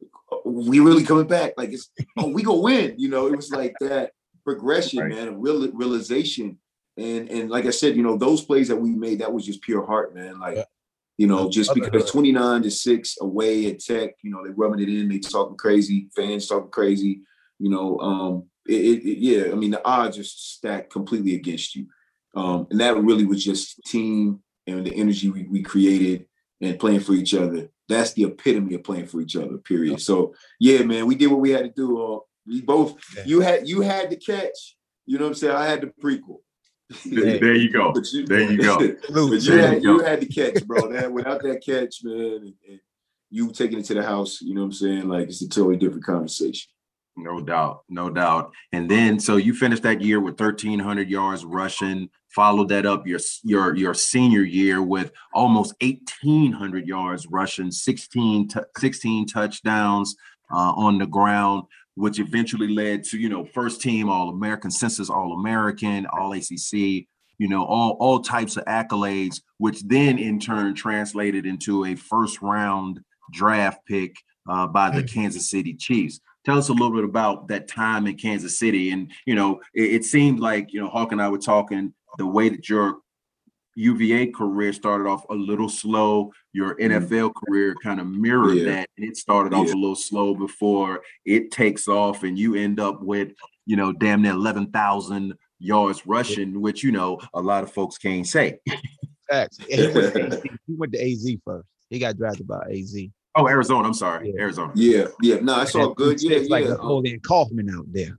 We really coming back. Like, it's, oh, we gonna win. You know, it was like that progression, right. man, a real realization. And, and like I said, you know, those plays that we made, that was just pure heart, man. Like, yeah. you know, just because twenty-nine to six away at Tech, you know, they rubbing it in, they talking crazy, fans talking crazy. You know, um, it, it, yeah, I mean, the odds are stacked completely against you. Um, and that really was just team and the energy we, we created and playing for each other. That's the epitome of playing for each other, period. So, yeah, man, we did what we had to do. Uh, we both, yeah. you had you had the catch. You know what I'm saying? I had the prequel. There you go. You, there you go. But you had, you, you had the catch, bro. That, without that catch, man, and, and you taking it to the house, you know what I'm saying? Like, it's a totally different conversation. No doubt, no doubt. And then, so you finished that year with thirteen hundred yards rushing, followed that up your your your senior year with almost eighteen hundred yards rushing, sixteen, t- sixteen touchdowns uh, on the ground, which eventually led to, you know, first team All-American, consensus All-American, All A C C, you know, all, all types of accolades, which then in turn translated into a first round draft pick uh, by the Kansas City Chiefs. Tell us a little bit about that time in Kansas City. And, you know, it, it seemed like, you know, Hawk and I were talking the way that your U V A career started off a little slow. Your N F L career kind of mirrored yeah. that. And it started off yeah. a little slow before it takes off and you end up with, you know, damn near eleven thousand yards rushing, yeah. which, you know, a lot of folks can't say. Facts. He went to, he went to A Z first. He got drafted by A Z. Oh, Arizona. I'm sorry. Yeah. Arizona. Yeah. Yeah. No, it's all good. Yeah. It's like yeah. Napoleon Kaufman out there.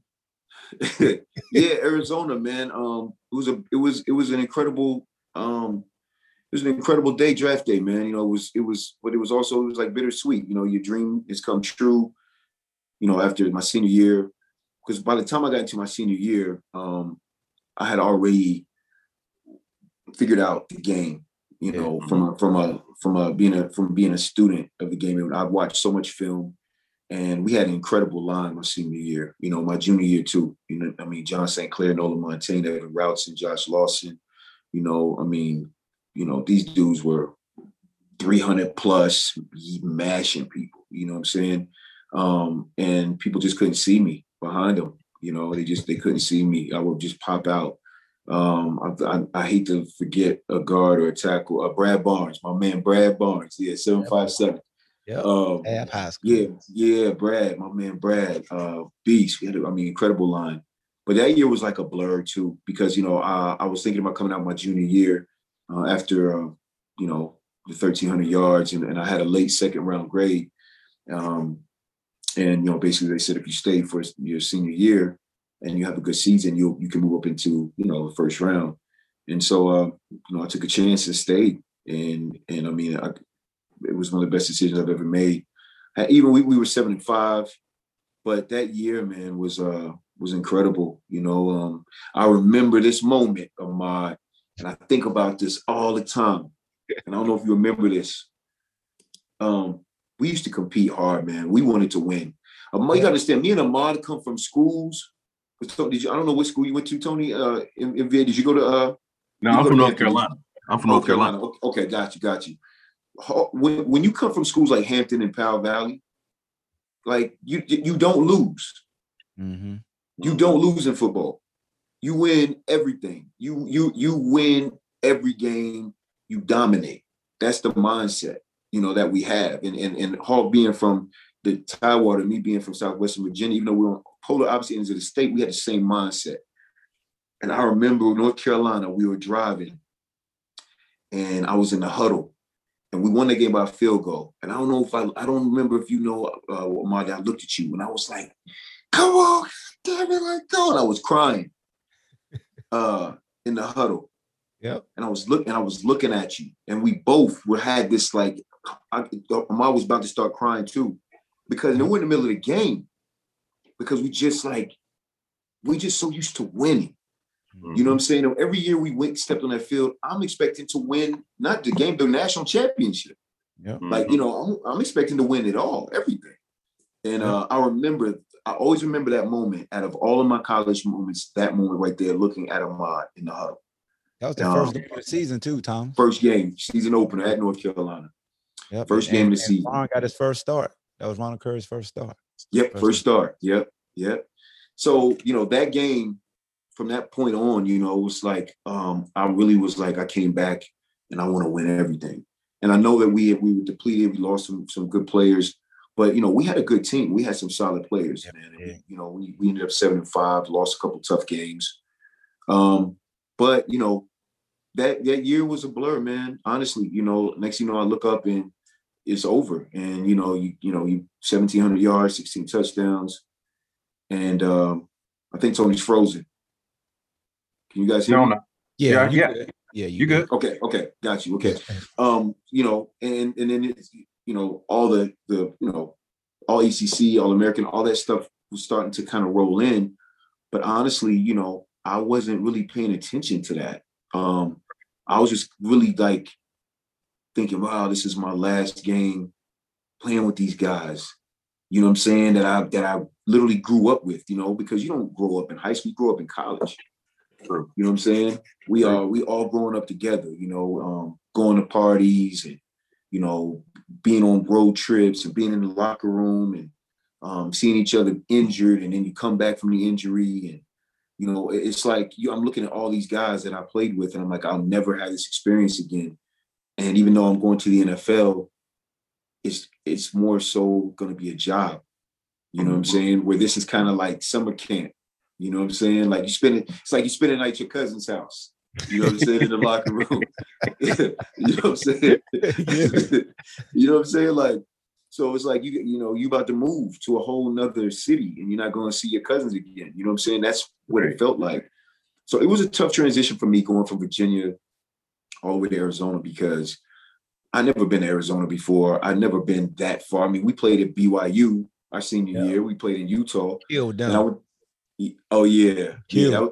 yeah. Arizona, man. Um, it was a, it was, it was an incredible, um, it was an incredible day, draft day, man. You know, it was, it was, but it was also, it was like bittersweet. You know, your dream has come true, you know, after my senior year. Because by the time I got into my senior year, um, I had already figured out the game. You know, yeah. from a, from a from a being a from being a student of the game, and I've watched so much film, and we had an incredible line my senior year. You know, my junior year too. You know, I mean, John Saint Clair, Nola Montaigne, Evan Routes, and Josh Lawson. You know, I mean, you know, these dudes were three hundred plus, mashing people. You know what I'm saying? Um, and people just couldn't see me behind them. You know, they just they couldn't see me. I would just pop out. Um, I, I, I hate to forget a guard or a tackle. Uh, Brad Barnes, my man, Brad Barnes. Yeah, seven five seven. Yeah, um, yeah, yeah, Brad, my man, Brad, uh, beast. We had, a, I mean, incredible line. But that year was like a blur too, because you know I, I was thinking about coming out my junior year uh, after uh, you know the thirteen hundred yards, and, and I had a late second round grade. Um, and you know, basically they said if you stay for your senior year and you have a good season, you you can move up into, you know, the first round. And so, uh, you know, I took a chance and stayed. And, and I mean, I, it was one of the best decisions I've ever made. I, even we, we were seven and five, but that year, man, was, uh, was incredible. You know, um, I remember this moment of my, and I think about this all the time. And I don't know if you remember this. Um, we used to compete hard, man. We wanted to win. Um, you gotta understand, me and Ahmad come from schools. Did you, I don't know what school you went to, Tony. Uh, in, in did you go to? Uh, no, I'm from North Carolina. I'm from North Carolina. Carolina. Okay, got you, got you. When when you come from schools like Hampton and Powell Valley, like you you don't lose. Mm-hmm. You don't lose in football. You win everything. You you you win every game. You dominate. That's the mindset, you know, that we have. And and and Hawk being from the Tidewater, me being from Southwestern Virginia, even though we were on polar opposite ends of the state, we had the same mindset. And I remember North Carolina, we were driving, and I was in the huddle, and we won the game by a field goal. And I don't know if I, I don't remember if you know, uh, Marty, I looked at you, and I was like, come on, damn it, let go. And I was crying uh, in the huddle. Yep. And I was looking, I was looking at you, and we both were had this like, I, I was about to start crying too, because we're in the middle of the game, because we just like, we just so used to winning. Mm-hmm. You know what I'm saying? Every year we went, stepped on that field, I'm expecting to win, not the game, the national championship. Yep. Like, you know, I'm, I'm expecting to win it all, everything. And uh, I remember, I always remember that moment out of all of my college moments, that moment right there, looking at Ahmad in the huddle. That was the um, first game of the season too, Tom. First game, season opener at North Carolina. Yep. First and, game and, of the season. Ron got his first start. That was Ron Curry's first start. Yep, first, first start. Yep, yep. So, you know, that game, from that point on, you know, it was like, um, I really was like, I came back and I want to win everything. And I know that we we were depleted. We lost some some good players. But, you know, we had a good team. We had some solid players, yeah, man. And we, you know, we, we ended up seven and five, lost a couple tough games. Um, but, you know, that that year was a blur, man. Honestly, you know, next thing you know, I look up and it's over. And, you know, you you know, you seventeen hundred yards, sixteen touchdowns. And um, I think Tony's frozen. Can you guys hear me? Yeah, yeah, yeah. Good. Yeah, you, you good. good? Okay, okay, got you. Okay. Um, you know, and and then it's, you know, all the the you know, all A C C, all American, all that stuff was starting to kind of roll in. But honestly, you know, I wasn't really paying attention to that. Um, I was just really like thinking, wow, this is my last game playing with these guys. You know what I'm saying? That I that I literally grew up with, you know, because you don't grow up in high school, you grow up in college. You know what I'm saying? We are we all growing up together, you know, um, going to parties and, you know, being on road trips and being in the locker room and um, seeing each other injured, and then you come back from the injury, and you know, it's like you, I'm looking at all these guys that I played with, and I'm like, I'll never have this experience again. And even though I'm going to the N F L, it's it's more so going to be a job. You know what I'm saying? Where this is kind of like summer camp. You know what I'm saying? Like you spend it, it's like you spend a night at your cousin's house. You know what I'm saying? In the locker room. You know what I'm saying? Yeah. You know what I'm saying? Like, so it's like you you know, you about to move to a whole nother city and you're not going to see your cousins again. You know what I'm saying? That's what it felt like. So it was a tough transition for me going from Virginia all the way to Arizona, because I never been to Arizona before. I'd never been that far. I mean, we played at B Y U our senior yeah. year. We played in Utah. Killed down. Would, oh yeah, Killed. yeah.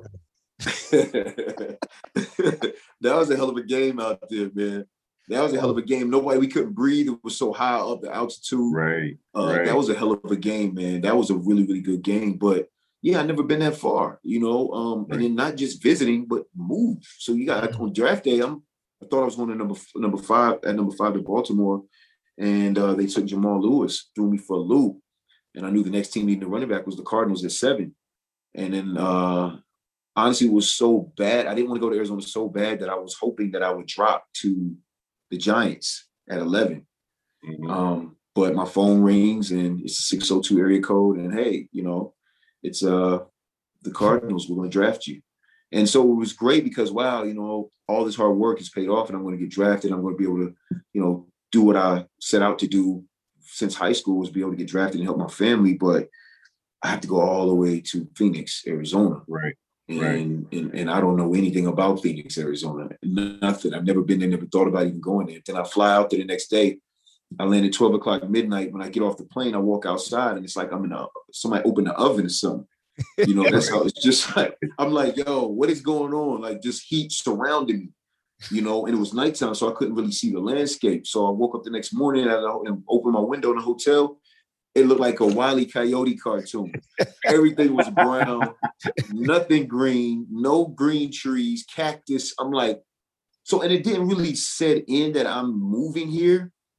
That was, that was a hell of a game out there, man. That was a hell of a game. Nobody, we couldn't breathe. It was so high up, the altitude. Right, uh, right. That was a hell of a game, man. That was a really, really good game. But yeah, I never been that far, you know. Um, right. And then not just visiting, but move. So you got on draft day. I'm. I thought I was going to number number five at number five to Baltimore, and uh, they took Jamal Lewis, threw me for a loop, and I knew the next team needing a running back was the Cardinals at seven, and then. Uh, Honestly, it was so bad. I didn't want to go to Arizona so bad that I was hoping that I would drop to the Giants at eleven. Mm-hmm. Um, but my phone rings and it's a six oh two area code. And hey, you know, it's uh the Cardinals. We're going to draft you. And so it was great because, wow, you know, all this hard work is paid off and I'm going to get drafted. I'm going to be able to, you know, do what I set out to do since high school, was be able to get drafted and help my family. But I have to go all the way to Phoenix, Arizona. Right. And, right. and and I don't know anything about Phoenix, Arizona. Nothing. I've never been there, never thought about even going there. Then I fly out there the next day. I land at twelve o'clock midnight. When I get off the plane, I walk outside and it's like I'm in a, somebody opened the oven or something. You know, that's how it's just like, I'm like, yo, what is going on? Like just heat surrounding me, you know, and it was nighttime, so I couldn't really see the landscape. So I woke up the next morning and, I, and opened my window in the hotel. It looked like a Wile E. Coyote cartoon. Everything was brown, nothing green, no green trees, cactus. I'm like, so, and it didn't really set in that I'm moving here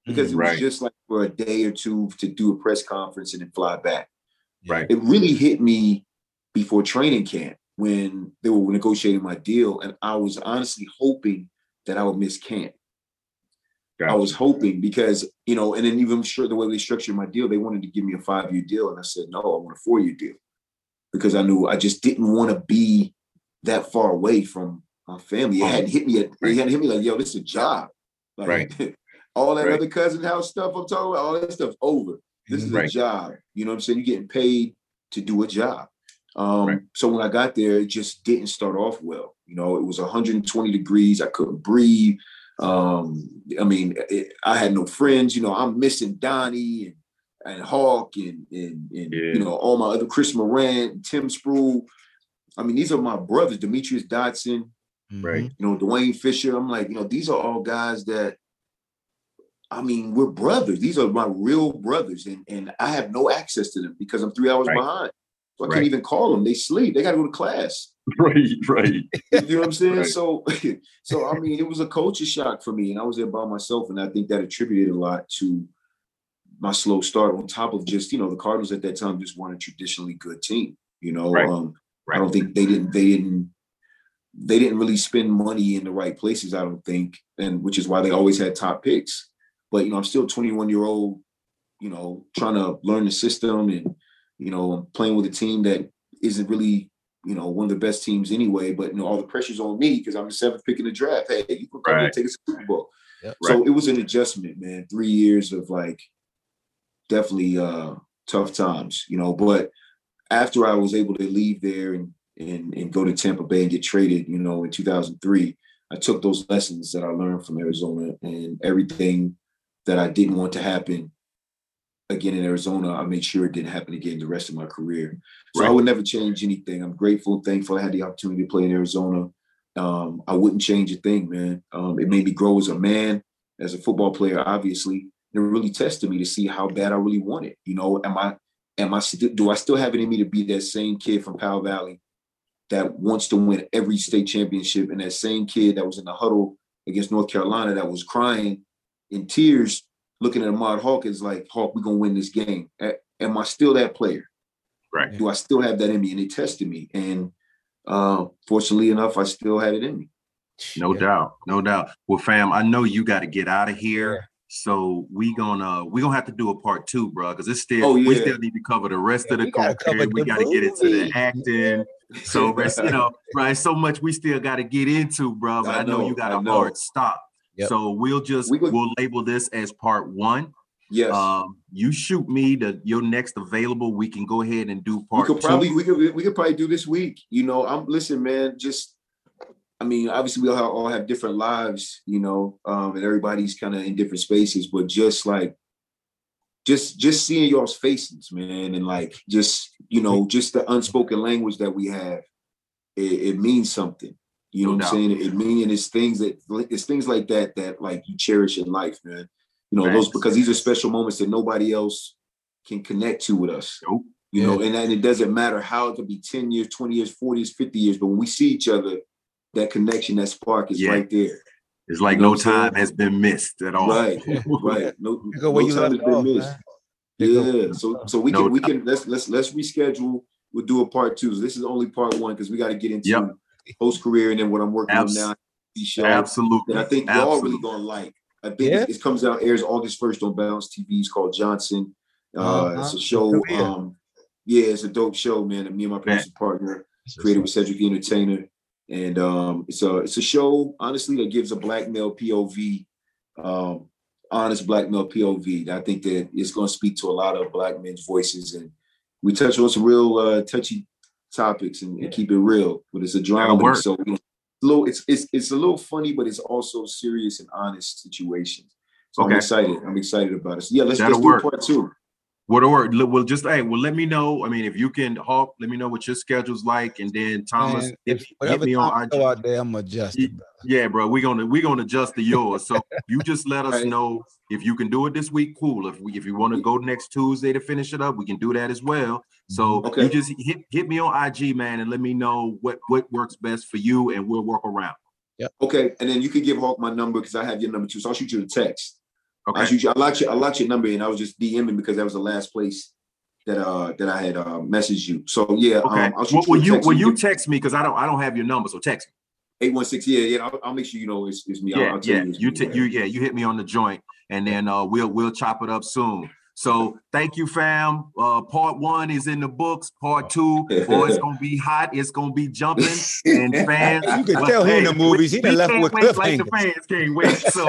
because it was right. just like for a day or two to do a press conference and then fly back. Right. It really hit me before training camp when they were negotiating my deal. And I was honestly hoping that I would miss camp. Gotcha. I was hoping because, you know, and then even sure the way they structured my deal, they wanted to give me a five-year deal. And I said, no, I want a four-year deal because I knew I just didn't want to be that far away from my family. It hadn't hit me. It hadn't hit me like, yo, this is a job. Like, right. all that right. other cousin house stuff I'm talking about, all that stuff's over. This is right. a job. You know what I'm saying? You're getting paid to do a job. Um, right. So when I got there, it just didn't start off well. You know, it was one hundred twenty degrees. I couldn't breathe. Um, I mean, it, I had no friends. You know, I'm missing Donnie and, and Hawk and, and, and yeah. you know, all my other Chris Morant, Tim Sproul. I mean, these are my brothers, Demetrius Dotson, right? You know, Dwayne Fisher. I'm like, you know, these are all guys that, I mean, we're brothers. These are my real brothers. And, and I have no access to them because I'm three hours right. behind. So I right. can't even call them. They sleep. They got to go to class. Right, right. You know what I'm saying? Right. So, so I mean, it was a culture shock for me. And I was there by myself. And I think that attributed a lot to my slow start on top of just, you know, the Cardinals at that time just weren't a traditionally good team. You know, right. um, right. I don't think they didn't, they didn't, they didn't really spend money in the right places, I don't think. And which is why they always had top picks. But, you know, I'm still a twenty-one year old, you know, trying to learn the system and, you know, playing with a team that isn't really, you know, one of the best teams anyway. But, you know, all the pressure's on me because I'm the seventh pick in the draft. Hey, you can come right. and take a Super Bowl. Yep. So right. it was an adjustment, man. Three years of like definitely uh, tough times, you know. But after I was able to leave there and, and, and go to Tampa Bay and get traded, you know, in two thousand three, I took those lessons that I learned from Arizona and everything that I didn't want to happen again in Arizona, I made sure it didn't happen again the rest of my career. So right. I would never change anything. I'm grateful, thankful I had the opportunity to play in Arizona. Um, I wouldn't change a thing, man. Um, it made me grow as a man, as a football player, obviously. It really tested me to see how bad I really want it. You know, am I, am I still, do I still have it in me to be that same kid from Powell Valley that wants to win every state championship, and that same kid that was in the huddle against North Carolina that was crying in tears, looking at Ahmad Hawkins like, Hawk, we're going to win this game. Am I still that player? Right. Do I still have that in me? And they tested me. And uh, fortunately enough, I still had it in me. No yeah. doubt. No doubt. Well, fam, I know you got to get out of here. Yeah. So we gonna we gonna have to do a part two, bro, because it's still oh, yeah. we still need to cover the rest yeah, of the career. We got to get into the acting. So rest, you know, right? So much we still got to get into, bro. But I, I know, know you got a know. hard stop. Yep. So we'll just we could, we'll label this as part one. Yes. Um, you shoot me the your next available. We can go ahead and do part we could two. Probably we could we could probably do this week. You know, I'm listen, man. Just I mean, obviously we all have, all have different lives, you know, um, and everybody's kind of in different spaces. But just like, just just seeing y'all's faces, man, and like just you know, just the unspoken language that we have, it, it means something. You know no what doubt. I'm saying? It means it's things that it's things like that that like you cherish in life, man. You know, right. those because these are special moments that nobody else can connect to with us. Nope. You yeah. know, and, and it doesn't matter how it could be ten years, twenty years, forty years, fifty years, but when we see each other, that connection, that spark is yeah. right there. It's like you know no time has been missed at all. Right, right. No, no time has been off, missed. Man. Yeah. So so we no can we time. can let's let's let's reschedule. We'll do a part two. So this is only part one because we got to get into yep. post career and then what I'm working Abs- on now. Show Absolutely. That I think y'all Absolutely. really gonna like. I think yeah. it, it comes out airs August first on Balance T V. It's called Johnson. Uh, uh-huh. It's a show. Um, yeah, it's a dope show, man. And me and my producer partner created with Cedric the Entertainer. And um, it's a it's a show, honestly, that gives a black male P O V, um, honest black male P O V. I think that it's going to speak to a lot of black men's voices, and we touch on some real uh, touchy topics and, and keep it real. But it's a drama, so you know, a little it's it's it's a little funny, but it's also serious and honest situations. So okay. I'm excited. I'm excited about it. So yeah, let's, let's do part two. What'll work? Well, just hey, well, let me know. I mean, if you can, Hawk, let me know what your schedule's like, and then Thomas, Man, hit, hit me on I G. Out there, I'm adjusting. Yeah, bro, we're gonna we're gonna adjust to yours. So you just let us right. know if you can do it this week. Cool. If we if you want to go next Tuesday to finish it up, we can do that as well. So okay. you just hit hit me on I G, man, and let me know what what works best for you, and we'll work around. Yeah. Okay, and then you can give Hawk my number because I have your number too. So I'll shoot you a text. Okay. I, you, I locked your I locked your number and I was just DMing because that was the last place that uh that I had uh messaged you. So yeah. Okay. Um, I'll well, will you will you text me because I don't I don't have your number, so text me. eight one six. Yeah, yeah. I'll, I'll make sure you know it's, it's me. Yeah, I'll, I'll tell yeah. you, You t- you yeah. You hit me on the joint, and then uh we'll we'll chop it up soon. So thank you, fam. Uh, part one is in the books. Part two, boy, it's gonna be hot. It's gonna be jumping. And fans, you can tell he in the movies. He done left with cliffhangers. Like the fans can't wait. So,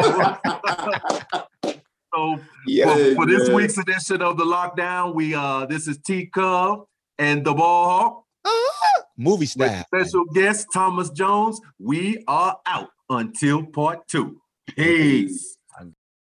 so yeah, for, for this week's edition of the Lockdown, we uh, this is T Cub and the Ball Hawk. Uh, movie style. With special guest Thomas Jones. We are out until part two. Peace.